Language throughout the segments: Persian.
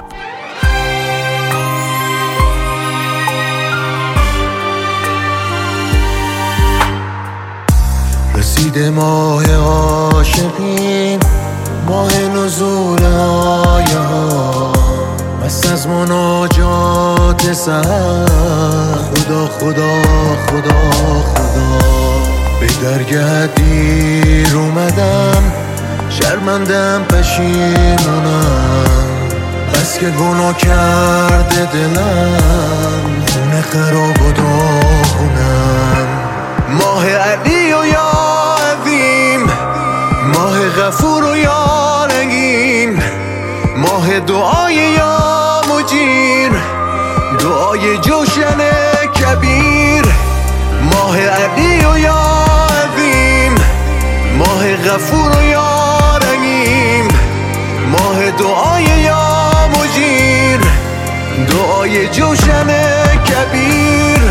رسیده ماه عاشقین، ماه نزول آیه ها، مست از مناجات سحر. خدا خدا خدا خدا، به درگاه دیر اومدم، شرمندم پشیمونم، بس که گناه کرده دلم، خونه خراب و داغونم. ماه علی و یا عظیم، ماه غفور و یا رحیم، ماه دعای یا مجیر، دعای جوشن کبیر. ماه علی و یا عظیم، ماه غفور و یا رحیم، ماه دعای یا مجیر، دعای جوشن کبیر.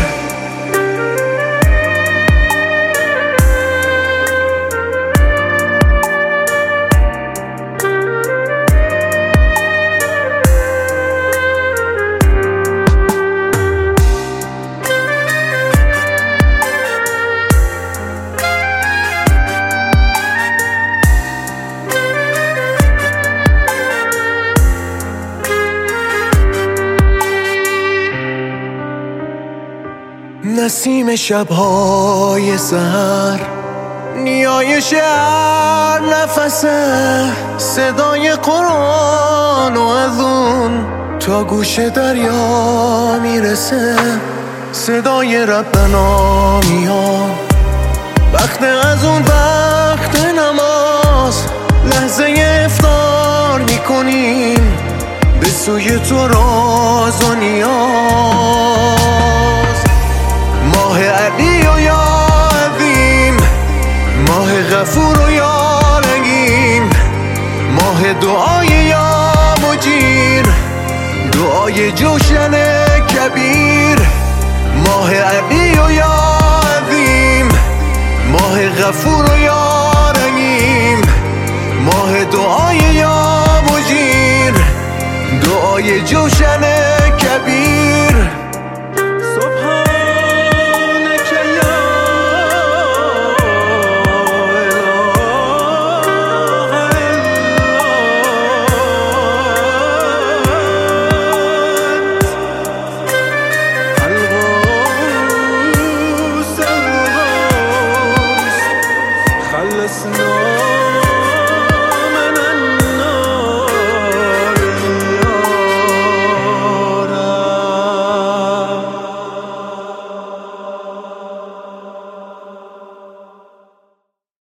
نسیم شبهای سحر، نیایش هر نفسه، صدای قرآن و از اون تا گوش دریا میرسه. صدای ربنا میاد وقت از اون وقت نماز، لحظه افطار میکنیم به سوی تو راز و نیاز. ماه علی و یا عظیم، ماه غفور و یا رحیم، ماه دعای یا مجیر، دعای جوشن کبیر. ماه علی و یا عظیم، ماه غفور و یا رحیم، ماه دعای یا مجیر، دعای جوشن کبیر.